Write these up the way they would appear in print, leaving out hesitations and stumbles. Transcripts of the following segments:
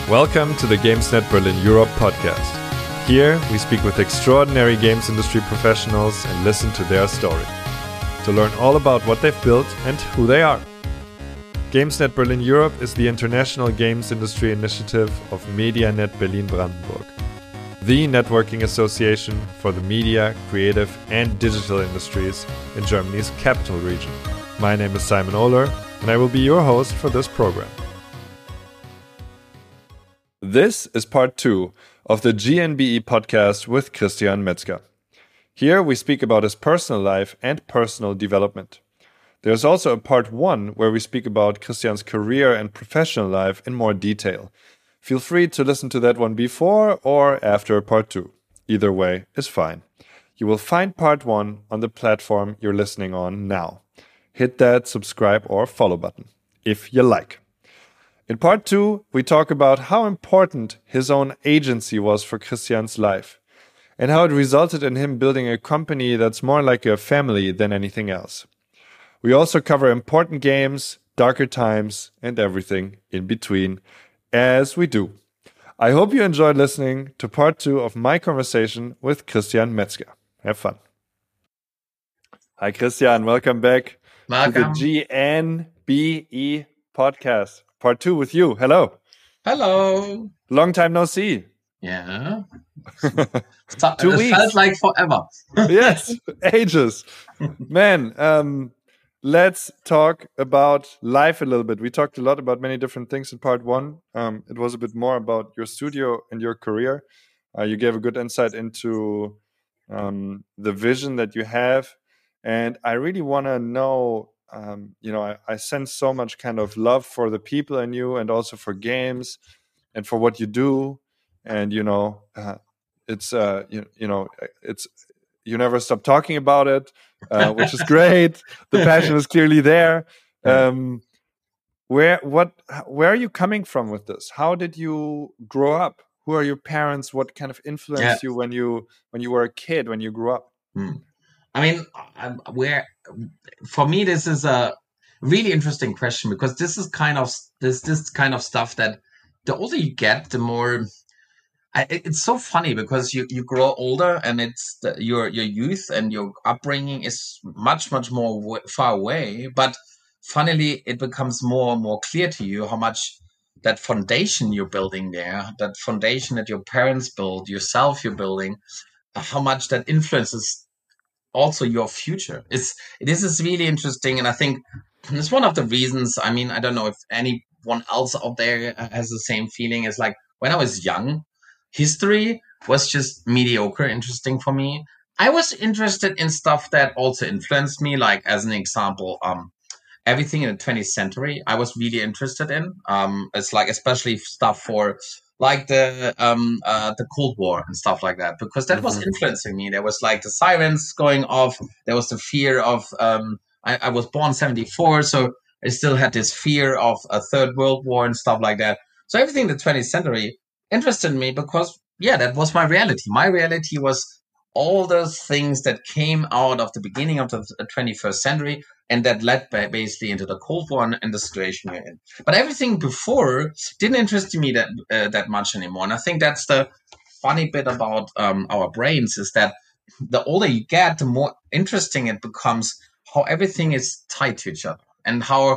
Welcome to the GamesNet Berlin Europe podcast. Here, we speak with extraordinary games industry professionals and listen to their story, to learn all about what they've built and who they are. GamesNet Berlin Europe is the international games industry initiative of MediaNet Berlin-Brandenburg, the networking association for the media, creative and digital industries in Germany's capital region. My name is Simon Ohler, and I will be your host for this program. This is part 2 of the GNBE podcast with Christian Metzger. Here we speak about his personal life and personal development. There's also a part 1 where we speak about Christian's career and professional life in more detail. Feel free to listen to that one before or after part 2. Either way is fine. You will find part 1 on the platform you're listening on now. Hit that subscribe or follow button, if you like. In part 2, we talk about how important his own agency was for Christian's life, and how it resulted in him building a company that's more like a family than anything else. We also cover important games, darker times, and everything in between, as we do. I hope you enjoyed listening to part 2 of my conversation with Christian Metzger. Have fun. Hi, Christian. Welcome back to the GNBE podcast. Part 2 with you. Hello. Hello. Long time no see. Yeah. 2 weeks. It felt like forever. Yes, ages. Man, let's talk about life a little bit. We talked a lot about many different things in part 1. It was a bit more about your studio and your career. You gave a good insight into the vision that you have. And I really want to know, I sense so much kind of love for the people in you and also for games and for what you do. And, it's you never stop talking about it, which is great. The passion is clearly there. Where are you coming from with this? How did you grow up? Who are your parents? What kind of influenced you when you were a kid, when you grew up? I mean, for me, this is a really interesting question, because this is kind of this kind of stuff that the older you get, the more. It's so funny, because you grow older, and it's your youth and your upbringing is much more far away. But funnily, it becomes more and more clear to you how much that foundation you're building there, that foundation that your parents built, yourself you're building, how much that influences also your future. This is really interesting, and I think it's one of the reasons. I mean, I don't know if anyone else out there has the same feeling. It's like when I was young, history was just mediocre interesting for me. I was interested in stuff that also influenced me, like as an example, everything in the 20th century I was really interested in. It's like especially stuff for like the Cold War and stuff like that, because that was influencing me. There was like the sirens going off. There was the fear of I was born 1974, so I still had this fear of a third world war and stuff like that. So everything in the 20th century interested me, because that was my reality. My reality was all those things that came out of the beginning of the 21st century, and that led basically into the Cold War and the situation we're in. But everything before didn't interest me that much anymore. And I think that's the funny bit about our brains, is that the older you get, the more interesting it becomes how everything is tied to each other, and how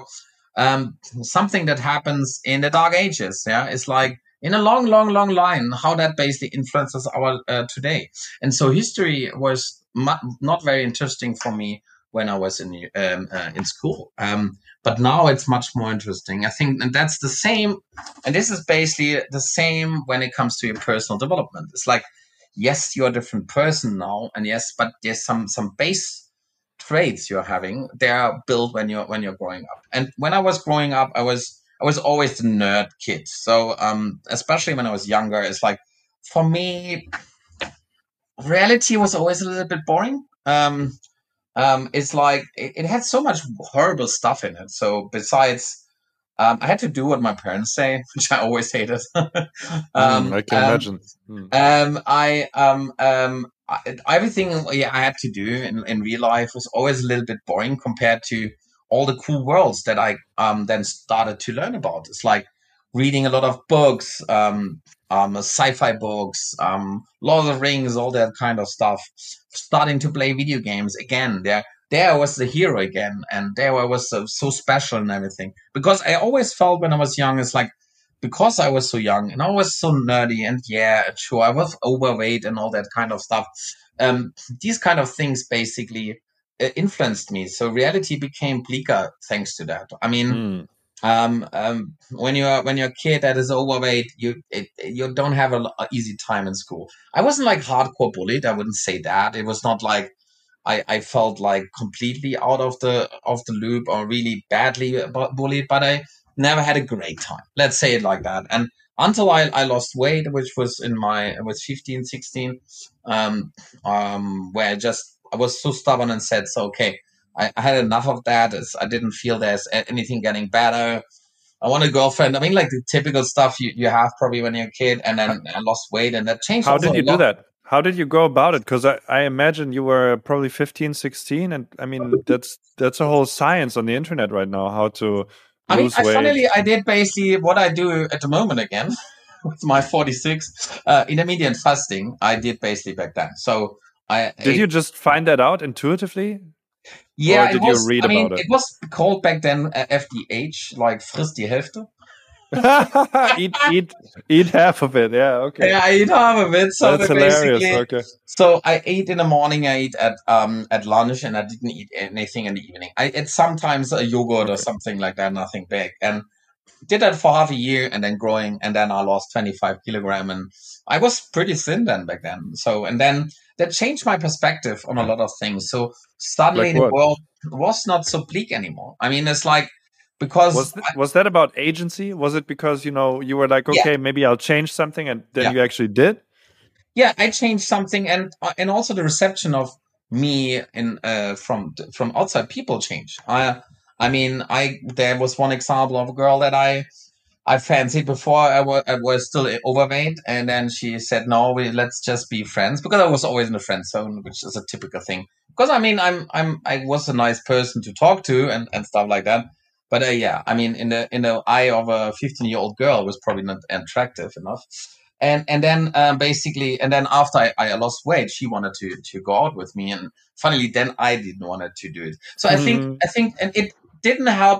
something that happens in the Dark Ages, is like in a long line, how that basically influences our today. And so history was not very interesting for me when I was in school. But now it's much more interesting. I think, and that's the same. And this is basically the same when it comes to your personal development. It's like, yes, you're a different person now, and yes, but there's some base traits you're having. They are built when you're growing up. And when I was growing up, I was always the nerd kid. So especially when I was younger, it's like, for me, reality was always a little bit boring. It's like it had so much horrible stuff in it. So besides, I had to do what my parents say, which I always hated. I can imagine. Everything I had to do in real life was always a little bit boring compared to all the cool worlds that I then started to learn about. It's like reading a lot of books, sci-fi books, Lord of the Rings, all that kind of stuff. Starting to play video games again. There I was the hero again, and there I was so special and everything. Because I always felt when I was young, it's like because I was so young and I was so nerdy, and yeah, sure, I was overweight and all that kind of stuff. These kind of things basically influenced me. So reality became bleaker thanks to that. I mean, Mm. when you're a kid that is overweight, you don't have a easy time in school. I wasn't like hardcore bullied. I wouldn't say that. It was not like I felt like completely out of the loop or really badly bullied, but I never had a great time. Let's say it like that. And until I lost weight, which was I was 15, 16, where I was so stubborn and said, so, okay, I had enough of that. I didn't feel there's anything getting better. I want a girlfriend. I mean, like the typical stuff you have probably when you're a kid, and then I lost weight, and that changed How also did a you do lot. that? How did you go about it? Because I imagine you were probably 15, 16, and I mean that's a whole science on the internet right now, how to I mean, lose weight. I did basically what I do at the moment again with my 46 intermittent fasting. I did basically back then. So I Did you ate. just find that out intuitively, or Yeah, it did you was. read I mean, about it? it was called back then FDH, like Friss die Hälfte. Eat half of it. Yeah, okay. Yeah, I eat half of it. So That's hilarious. basically, Okay. so I ate in the morning, I ate at lunch, and I didn't eat anything in the evening. I ate sometimes a yogurt or Okay. something like that, nothing big. And did that for half a year and then growing, and then I lost 25 kilogram, and I was pretty thin then back then. So, and then that changed my perspective on a lot of things. So suddenly Like the what? world was not so bleak anymore. I mean, it's like, because Was that about agency? Was it because, you were like, yeah, okay, maybe I'll change something, and then yeah, you actually did? yeah, I changed something, and also the reception of me in from outside people changed. I mean, I there was one example of a girl that I fancied before I was still overweight, and then she said, "No, let's just be friends," because I was always in the friend zone, which is a typical thing. Because I mean, I was a nice person to talk to and stuff like that. But yeah, I mean, in the eye of a 15-year-old girl, was probably not attractive enough. And then basically, and then after I lost weight, she wanted to go out with me, and finally, then I didn't want to do it. So and it didn't help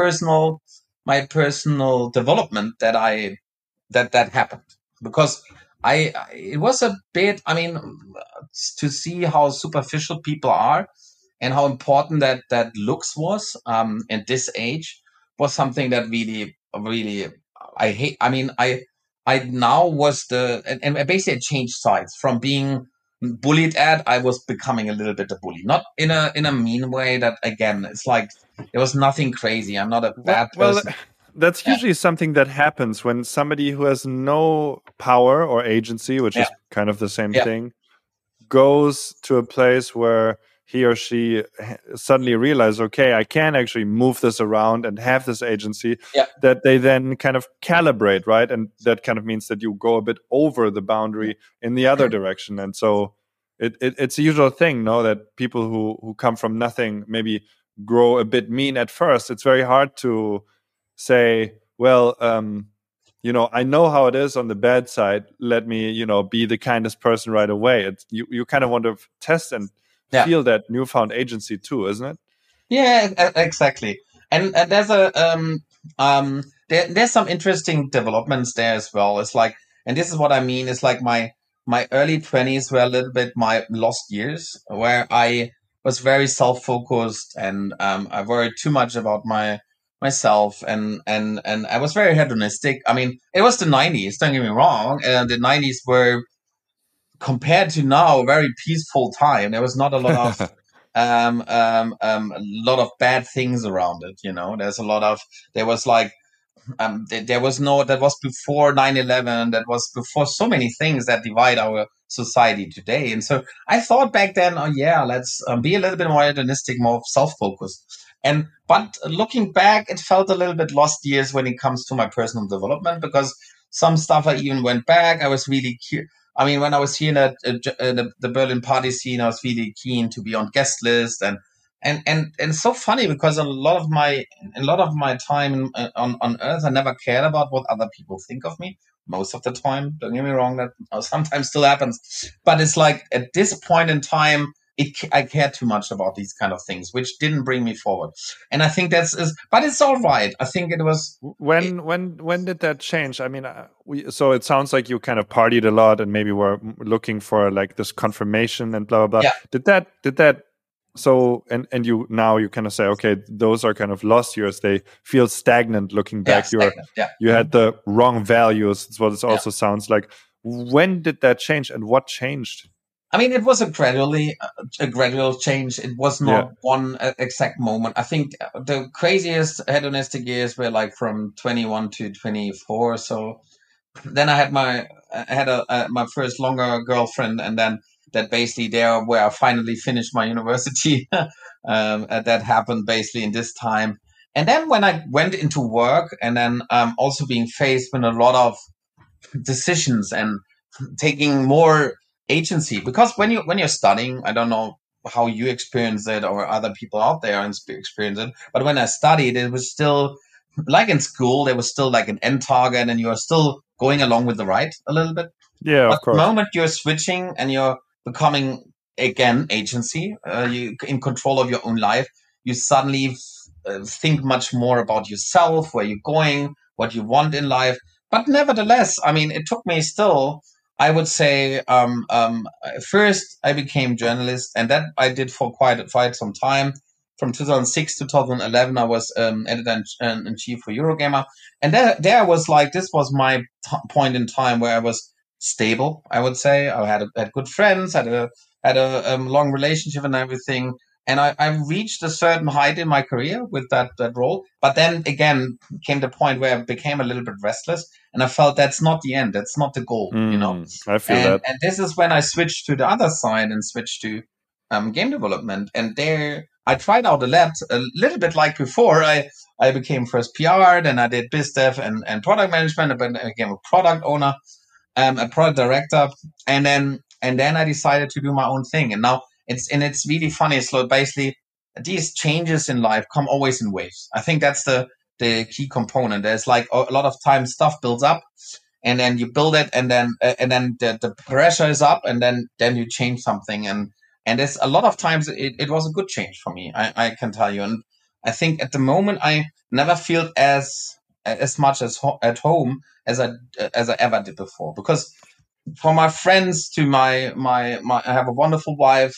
my personal development that happened, because it was a bit, I mean, to see how superficial people are and how important that looks was at this age was something that really I hate. I mean, I now was and basically I changed sides from being bullied at. I was becoming a little bit a bully, not in a mean way. That again, it's like there was nothing crazy. I'm not a bad Well, person. that's Yeah, usually something that happens when somebody who has no power or agency, which yeah, is kind of the same yeah, thing, goes to a place where he or she suddenly realizes, okay, I can actually move this around and have this agency, yeah. that they then kind of calibrate, right? And that kind of means that you go a bit over the boundary in the other direction. And so it's a usual thing, no, that people who come from nothing maybe grow a bit mean at first. It's very hard to say, well, I know how it is on the bad side. Let me, be the kindest person right away. You kind of want to test and Yeah. feel that newfound agency too, isn't it? Yeah, exactly. And there's some interesting developments there as well. It's like, and this is what I mean. It's like my early 20s were a little bit my lost years, where I was very self-focused, and I worried too much about myself, and I was very hedonistic. I mean, it was the 90s. Don't get me wrong. The 90s were, compared to now, a very peaceful time. There was not a lot of a lot of bad things around it. There's a lot of, there was like, there was no, that was before 9/11. That was before so many things that divide our society today. And so I thought back then, oh yeah, let's be a little bit more hedonistic, more self-focused. But looking back, it felt a little bit lost years when it comes to my personal development, because some stuff I even went back. I was really I mean, when I was here in the Berlin party scene, I was really keen to be on guest list, and and so funny because a lot of my time on Earth, I never cared about what other people think of me. Most of the time, don't get me wrong, that sometimes still happens, but it's like at this point in time, I cared too much about these kind of things, which didn't bring me forward. And I think but it's all right. I think it was. When did that change? I mean, so it sounds like you kind of partied a lot and maybe were looking for like this confirmation and blah blah blah. Yeah. Did that so and you now you kind of say, okay, those are kind of lost years. They feel stagnant looking back. You had the wrong values. That's what it also sounds like. When did that change and what changed? I mean, it was a gradual change. It was not one exact moment. I think the craziest hedonistic years were like from 21 to 24. So then I had my first longer girlfriend, and then that basically there where I finally finished my university. That happened basically in this time. And then when I went into work, and then also being faced with a lot of decisions and taking more agency, because when you're studying, I don't know how you experience it or other people out there experience it, but when I studied, it was still like in school, there was still like an end target, and you're still going along with the ride a little bit. Yeah, but of course. The moment you're switching and you're becoming again agency, you in control of your own life, you suddenly think much more about yourself, where you're going, what you want in life. But nevertheless, I mean, it took me still, I would say, first I became journalist, and that I did for quite some time. From 2006 to 2011, I was editor in chief for Eurogamer, and there was like, this was my point in time where I was stable. I would say I had good friends, had a long relationship and everything. And I reached a certain height in my career with that role. But then again came the point where I became a little bit restless, and I felt that's not the end. That's not the goal, I feel that. And this is when I switched to the other side and switched to game development. And there I tried out a little bit like before. I became first PR, then I did biz dev and product management, and I became a product owner, a product director, and then I decided to do my own thing. And now it's really funny. So basically, these changes in life come always in waves. I think that's the key component. There's like a lot of times stuff builds up, and then you build it, and then the pressure is up, and then you change something, and there's a lot of times it was a good change for me. I can tell you, and I think at the moment I never feel as much at home as I ever did before, because for my friends to my I have a wonderful wife.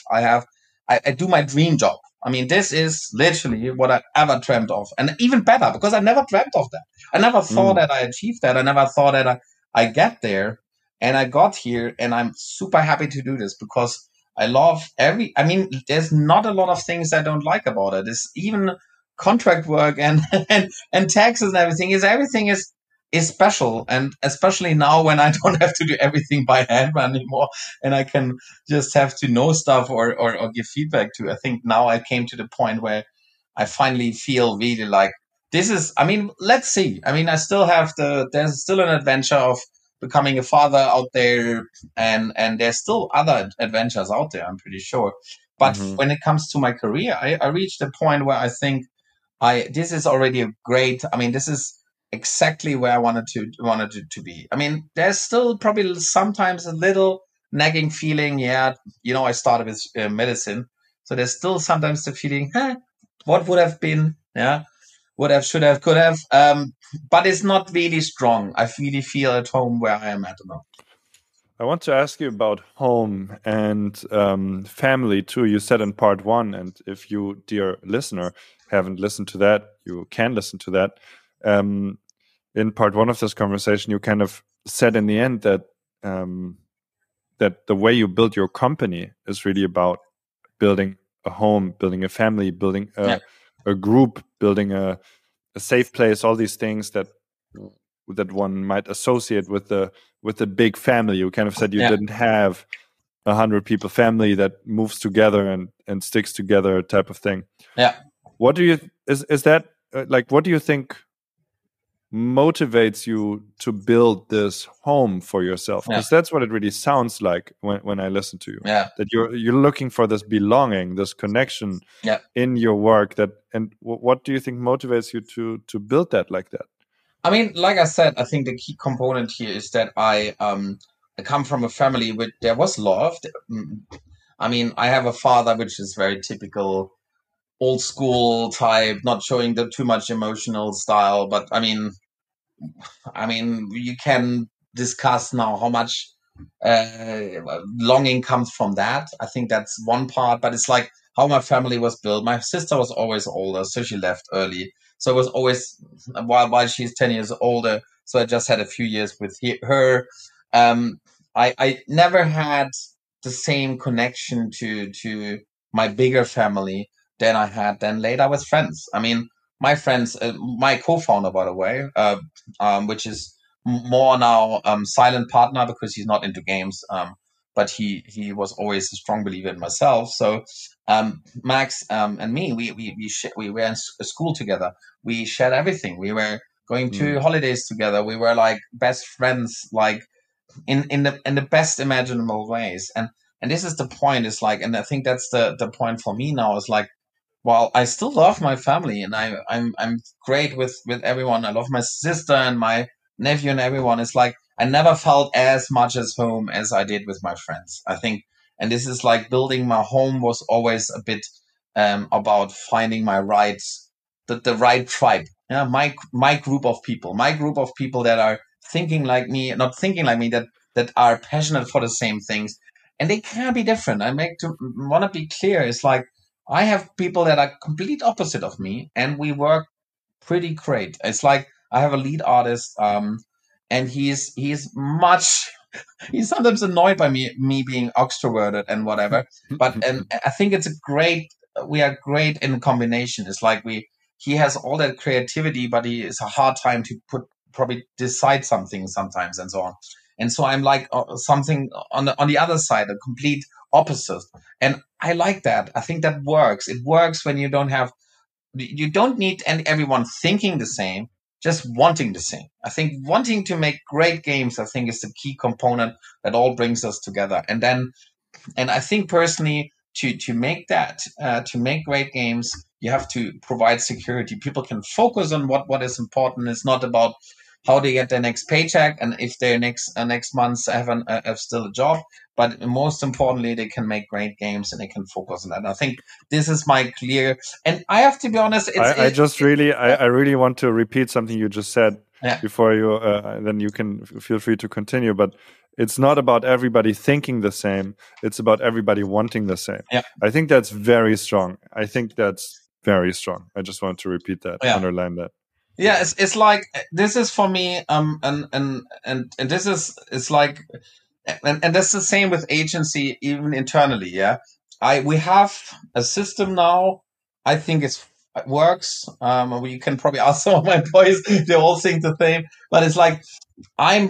I do my dream job. I mean, this is literally what I ever dreamt of, and even better, because I never dreamt of that. I never thought that I achieved that. I never thought that I get there, and I got here, and I'm super happy to do this because I love I mean, there's not a lot of things I don't like about it. It's even contract work and and taxes and everything. Everything is special, and especially now when I don't have to do everything by hand anymore, and I can just have to know stuff or give feedback to. I think now I came to the point where I finally feel really like this is. I mean, let's see. I mean, I still have there's still an adventure of becoming a father out there, and there's still other adventures out there, I'm pretty sure. But when it comes to my career, I reached a point where I think this is already a great. I mean, this is exactly where I wanted to be. I mean, there's still probably sometimes a little nagging feeling. Yeah, I started with medicine, so there's still sometimes the feeling, what would have been? Yeah, would have, should have, could have. But it's not really strong. I really feel at home where I am at the moment. I want to ask you about home and family too. You said in part 1, and if you, dear listener, haven't listened to that, you can listen to that. In part 1 of this conversation, you kind of said in the end that that the way you build your company is really about building a home, building a family, building a group, building a safe place. All these things that one might associate with the big family. You kind of said you didn't have 100 people family that moves together and sticks together type of thing. Yeah. What do you is that like? What do you think motivates you to build this home for yourself? Because that's what it really sounds like when I listen to you. Yeah. That you're looking for this belonging, this connection in your work. What do you think motivates you to build that like that? I mean, like I said, I think the key component here is that I come from a family where there was love. I mean, I have a father which is very typical old school type, not showing the too much emotional style. But I mean, you can discuss now how much longing comes from that. I think that's one part, but it's like how my family was built. My sister was always older, so she left early. So it was always while she's 10 years older. So I just had a few years with her. I never had the same connection to my bigger family than I had then later with friends. I mean, my friends, my co-founder, by the way, which is more now silent partner because he's not into games. But he was always a strong believer in myself. So Max and me, we were in school together. We shared everything. We were going to holidays together. We were like best friends, like in the best imaginable ways. And this is the point. Is like, and I think that's the point for me now. Is like, well, I still love my family, and I'm great with everyone. I love my sister and my nephew and everyone. It's like I never felt as much as home as I did with my friends. I think, and this is like building my home was always a bit about finding my the right tribe. Yeah, my group of people that are thinking like me, not thinking like me, that are passionate for the same things, and they can be different. I want to be clear. It's like I have people that are complete opposite of me, and we work pretty great. It's like I have a lead artist, and he's sometimes annoyed by me being extroverted and whatever. But and I think we are great in combination. It's like he has all that creativity, but he is a hard time to probably decide something sometimes and so on. And so I'm like something on the other side, a complete opposite. And I like that. I think that works. It works when you don't need everyone thinking the same, just wanting the same. I think wanting to make great games, I think, is the key component that all brings us together. And I think personally, to make great games, you have to provide security. People can focus on what is important. It's not about how they get their next paycheck and if their next months have still a job. But most importantly, they can make great games and they can focus on that. And I think this is my clear. And I have to be honest. I really want to repeat something you just said before you. Then you can feel free to continue. But it's not about everybody thinking the same. It's about everybody wanting the same. Yeah. I think that's very strong. I just want to repeat that, underline that. Yeah, it's like this is for me, and this is it's like, and that's the same with agency, even internally. Yeah, we have a system now. I think it works. We can probably ask some of my boys; they all think the same. But it's like I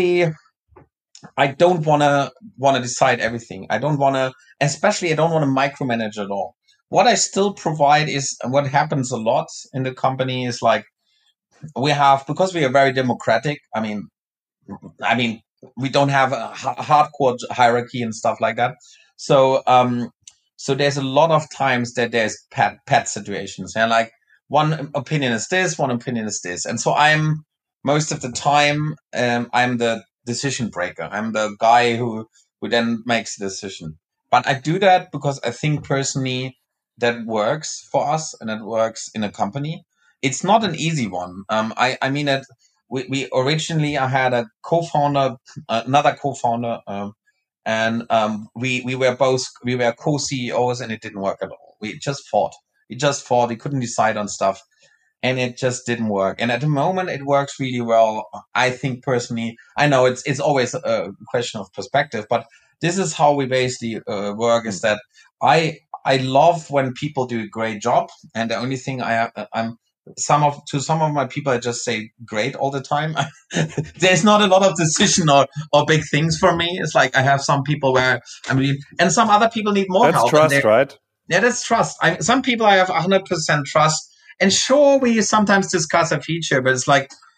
don't want to decide everything. I don't want to micromanage at all. What I still provide is what happens a lot in the company is like. Because we are very democratic. I mean, we don't have a hardcore hierarchy and stuff like that. So, so there's a lot of times that there's pet situations, and like one opinion is this, one opinion is this, and so I'm most of the time I'm the decision breaker. I'm the guy who then makes the decision. But I do that because I think personally that works for us and it works in a company. It's not an easy one. I mean that we originally I had a co-founder, another co-founder, and we were co-CEOs, and it didn't work at all. We just fought. We couldn't decide on stuff, and it just didn't work. And at the moment, it works really well. I think personally, I know it's always a question of perspective, but this is how we basically work. Is that I love when people do a great job, and the only thing some of my people, I just say great all the time. There's not a lot of decision or big things for me. It's like I have some people where and some other people need more help. That's trust, right? Yeah, that's trust. Some people I have 100% trust. And sure, we sometimes discuss a feature, but it's like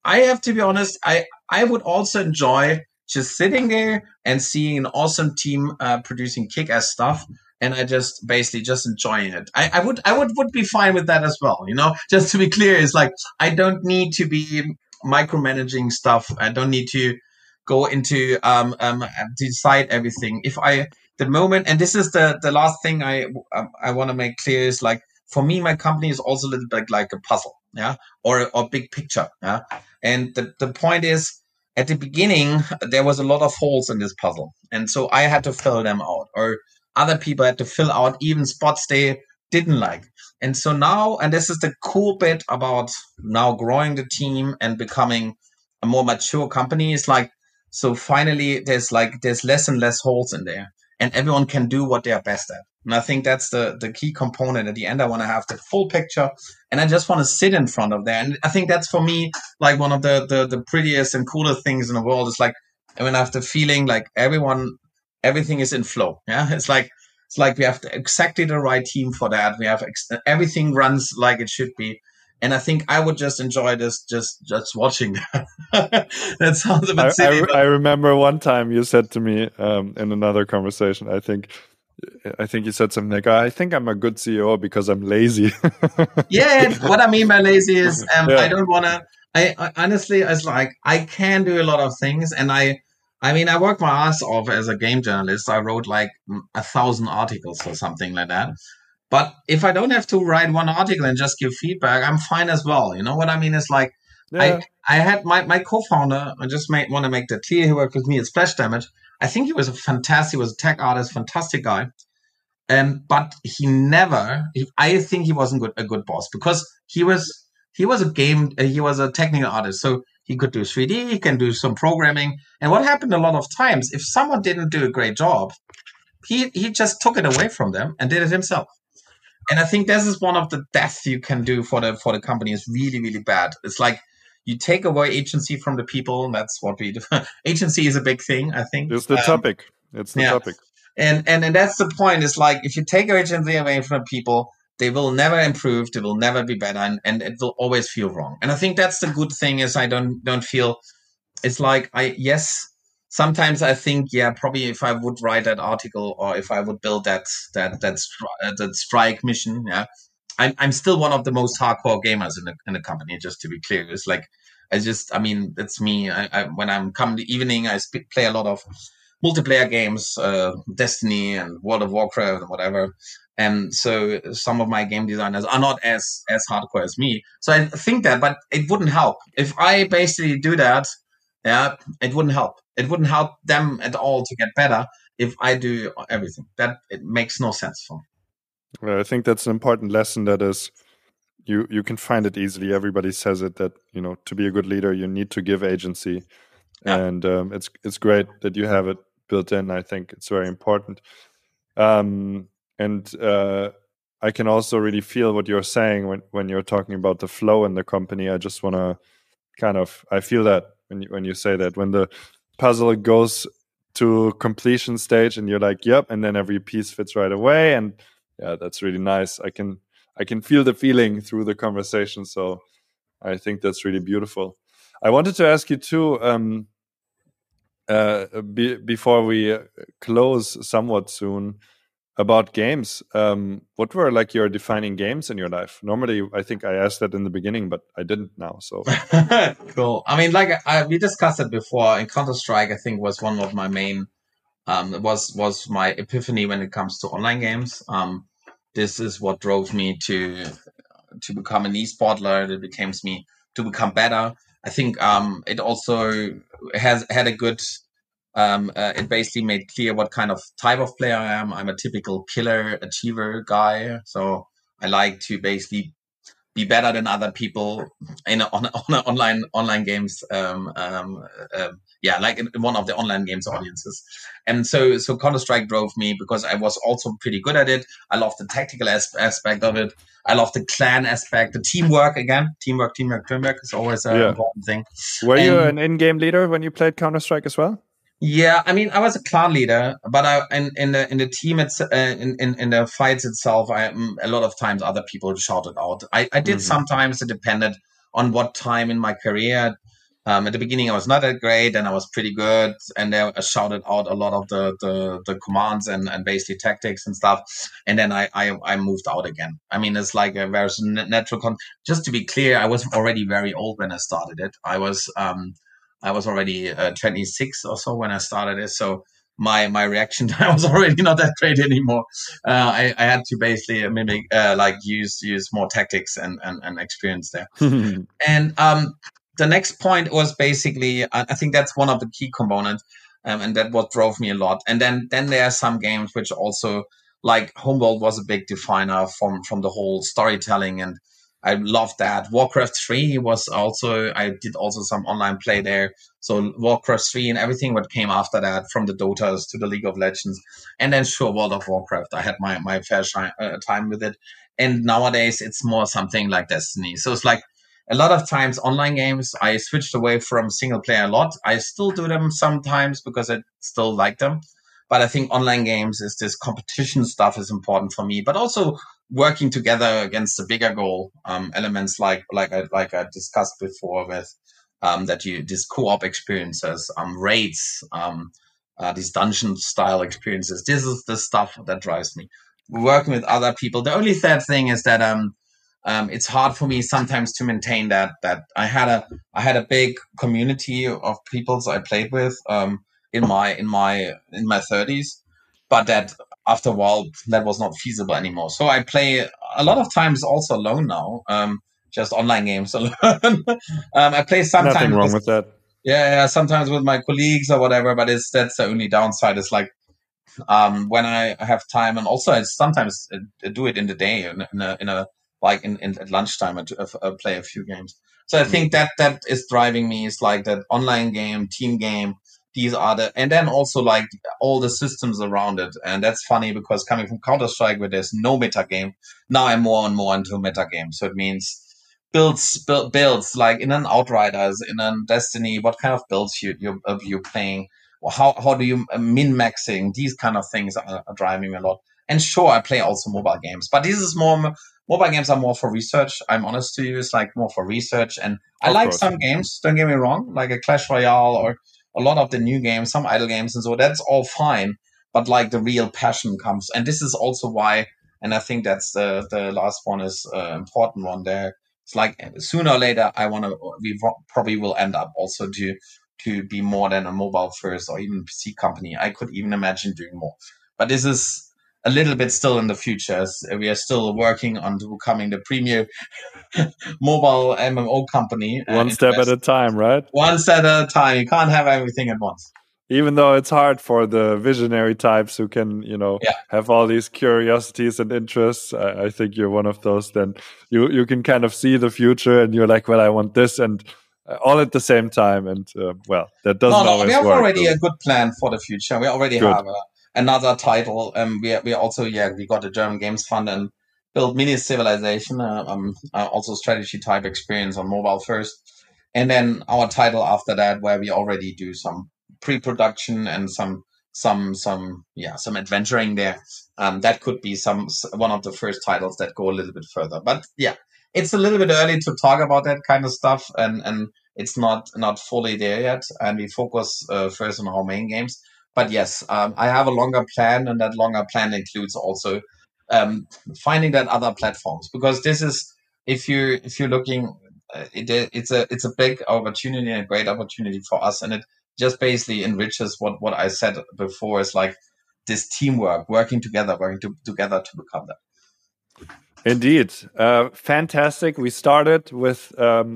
I have to be honest. I would also enjoy just sitting there and seeing an awesome team producing kick-ass stuff, and I just basically just enjoying it. I would be fine with that as well. Just to be clear, it's like I don't need to be micromanaging stuff. I don't need to go into decide everything. If I the moment, and this is the last thing I want to make clear is like for me, my company is also a little bit like a puzzle, yeah, or big picture, yeah. And the point is, at the beginning, there was a lot of holes in this puzzle. And so I had to fill them out, or other people had to fill out even spots they didn't like. And so now, and this is the cool bit about now growing the team and becoming a more mature company, is like, so finally there's less and less holes in there, and everyone can do what they are best at. And I think that's the key component. At the end, I want to have the full picture, and I just want to sit in front of there. And I think that's for me like one of the prettiest and coolest things in the world. Is like when I have the feeling like everything is in flow. Yeah, it's like we have exactly the right team for that. We have everything runs like it should be. And I think I would just enjoy this, just watching that. That sounds a bit silly. I remember one time you said to me in another conversation, I think you said something like, I think I'm a good CEO because I'm lazy. Yeah, what I mean by lazy is I don't want to. I honestly, it's like I can do a lot of things, and I mean, I work my ass off as a game journalist. I wrote like 1,000 articles or something like that. But if I don't have to write one article and just give feedback, I'm fine as well. You know what I mean? It's like Yeah. I had my co-founder. I just want to make that clear. He worked with me at Splash Damage. I think he was he was a tech artist, fantastic guy. But he never. I think he wasn't a good boss because he was a technical artist, so he could do 3D, he can do some programming. And what happened a lot of times, if someone didn't do a great job, he just took it away from them and did it himself. And I think this is one of the deaths you can do for the company is really, really bad. It's like you take away agency from the people, and that's what we do. Agency is a big thing, I think. It's the topic. It's the topic. And that's the point. It's like if you take agency away from people, they will never improve. They will never be better, and it will always feel wrong. And I think that's the good thing is I don't feel. It's like sometimes I think, probably if I would write that article or if I would build that strike mission, I'm still one of the most hardcore gamers in the company. Just to be clear, it's like I mean, it's me. When I'm come the evening, I play a lot of multiplayer games, Destiny and World of Warcraft and whatever. And so some of my game designers are not as hardcore as me. So I think that, but it wouldn't help if I basically do that. Yeah, it wouldn't help. It wouldn't help them at all to get better if I do everything. That it makes no sense for me. Well, I think that's an important lesson. That is, you can find it easily. Everybody says it that to be a good leader, you need to give agency, and it's great that you have it built in. I think it's very important, and I can also really feel what you're saying when you're talking about the flow in the company. I just want to I feel that when you say that, when the puzzle goes to completion stage and you're like, yep, and then every piece fits right away, and that's really nice. I can feel the feeling through the conversation, so I think that's really beautiful. I wanted to ask you too, before we close somewhat soon, about games. What were like your defining games in your life? Normally, I think I asked that in the beginning, but I didn't now. So cool. I mean, like we discussed it before. In Counter-Strike, I think was one of my main. Was my epiphany when it comes to online games. This is what drove me to become an esportler. It became me to become better. I think it also had a good. It basically made clear what kind of type of player I am. I'm a typical killer achiever guy, so I like to basically be better than other people on online games. Like in one of the online games audiences. And so Counter-Strike drove me because I was also pretty good at it. I love the tactical aspect of it. I love the clan aspect, the teamwork again. Teamwork is always an important thing. Were you an in-game leader when you played Counter-Strike as well? Yeah, I mean, I was a clan leader, but in the team, in the fights itself, a lot of times other people shouted out. I did sometimes. It depended on what time in my career. At the beginning, I was not that great, and I was pretty good, and then I shouted out a lot of the commands and basically tactics and stuff. And then I moved out again. I mean, it's like a very natural. Just to be clear, I was already very old when I started it. I was already 26 or so when I started it. So my reaction time was already not that great anymore. I had to basically mimic, like use more tactics and experience there. And the next point was basically, I think that's one of the key components, and that what drove me a lot. And then there are some games which also, like Homeworld was a big definer from the whole storytelling, and I loved that. Warcraft 3 was also, I did also some online play there. So Warcraft 3 and everything what came after that, from the Dotas to the League of Legends, and then sure, World of Warcraft. I had my fair time with it. And nowadays it's more something like Destiny. So it's like, a lot of times online games, I switched away from single player a lot. I still do them sometimes because I still like them. But I think online games is this competition stuff is important for me, but also working together against a bigger goal. Elements like I discussed before with these co-op experiences, raids, these dungeon style experiences. This is the stuff that drives me. Working with other people. The only sad thing is that it's hard for me sometimes to maintain that I had a big community of people I played with in my 30s, but that after a while that was not feasible anymore. So I play a lot of times also alone now, just online games alone. I play Nothing sometimes wrong with that. yeah, sometimes with my colleagues or whatever, but that's the only downside. It's like when I have time, and also I sometimes do it in the day in a like in at lunchtime I play a few games. So I think that is driving me. Is like that online game, team game. These are and then also like all the systems around it. And that's funny because coming from Counter-Strike where there's no meta game, now I'm more and more into meta game. So it means builds like in an Outriders, in a Destiny, what kind of builds you're playing, how do you min maxing, these kind of things are driving me a lot. And sure, I play also mobile games, but this is more mobile games are more for research. I'm honest to you, it's like more for research. And I Of like course. some games, don't get me wrong, like a Clash Royale or a lot of the new games, some idle games, and so that's all fine. But like the real passion comes, and this is also why. And I think that's the last one is important one there. It's like sooner or later, we probably will end up also to be more than a mobile first or even PC company. I could even imagine doing more. But this is a little bit still in the future. As we are still working on becoming the premier mobile MMO company. One step at a time, right? One step at a time. You can't have everything at once. Even though it's hard for the visionary types who can, Yeah. have all these curiosities and interests. I think you're one of those. Then you can kind of see the future, and you're like, well, I want this, and all at the same time. And well, that doesn't No, always we have work. already a good plan for the future. We already Good. have another title. We also, we got the German Games Fund and built Mini Civilization, also strategy type experience on mobile first. And then our title after that, where we already do some pre-production and some adventuring there. That could be one of the first titles that go a little bit further. But yeah, it's a little bit early to talk about that kind of stuff, and it's not fully there yet. And we focus first on our main games. But yes, I have a longer plan, and that longer plan includes also finding that other platforms, because this is, if you're looking, it's a big opportunity and a great opportunity for us, and it just basically enriches what I said before, is like this teamwork, working together to become that. Indeed, fantastic. We started with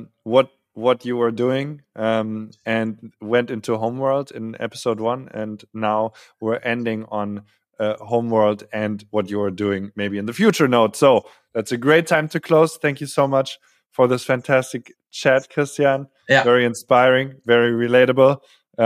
what you were doing, and went into Homeworld in episode 1, and now we're ending on Homeworld and what you are doing maybe in the future note. So that's a great time to close. Thank you so much for this fantastic chat, Christian. Yeah. Very inspiring, very relatable,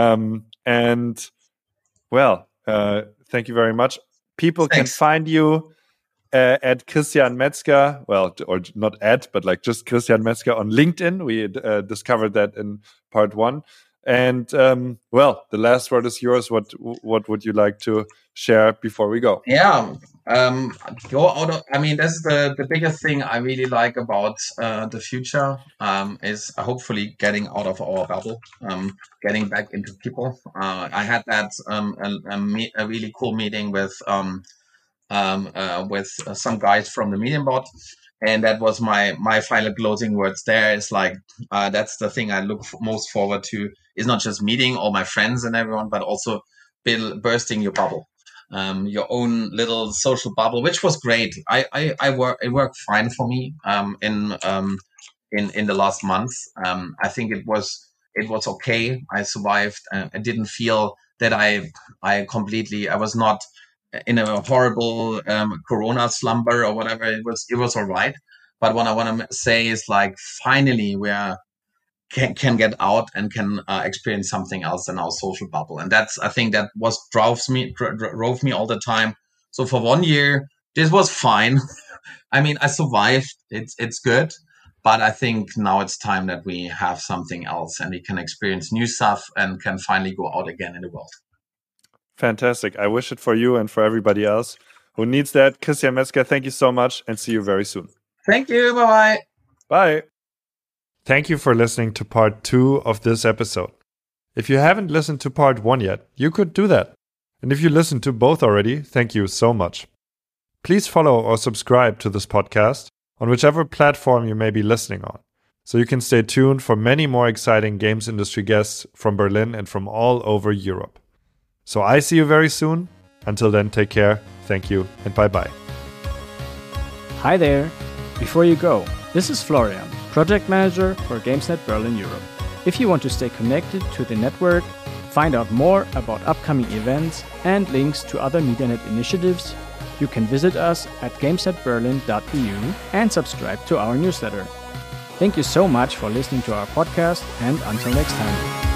and well, thank you very much. People Thanks. can find you at Christian Metzger, well, or not at, but like just Christian Metzger on LinkedIn. We discovered that in part 1. And well, the last word is yours. What would you like to share before we go? Yeah, go out of, I mean, that's the biggest thing I really like about the future, is hopefully getting out of our bubble, getting back into people. I had that a really cool meeting with some guys from the Medium Bot, and that was my final closing words. There is like, that's the thing I look most forward to, is not just meeting all my friends and everyone, but also bursting your bubble, your own little social bubble, which was great. It worked fine for me in the last month. I think it was okay. I survived. I didn't feel that I was not in a horrible Corona slumber or whatever. It was all right. But what I want to say is, like, finally we can get out and can experience something else in our social bubble, and that's, I think, that was drove me all the time. So for 1 year, this was fine. I mean, I survived. It's good, but I think now it's time that we have something else and we can experience new stuff and can finally go out again in the world. Fantastic. I wish it for you and for everybody else who needs that. Christian Metzger, thank you so much, and see you very soon. Thank you. Bye-bye. Bye. Thank you for listening to part 2 of this episode. If you haven't listened to part 1 yet, you could do that. And if you listened to both already, thank you so much. Please follow or subscribe to this podcast on whichever platform you may be listening on, so you can stay tuned for many more exciting games industry guests from Berlin and from all over Europe. So I see you very soon. Until then, take care, thank you, and bye-bye. Hi there. Before you go, this is Florian, Project Manager for GamesNet Berlin Europe. If you want to stay connected to the network, find out more about upcoming events and links to other MediaNet initiatives, you can visit us at gamesnetberlin.eu and subscribe to our newsletter. Thank you so much for listening to our podcast, and until next time.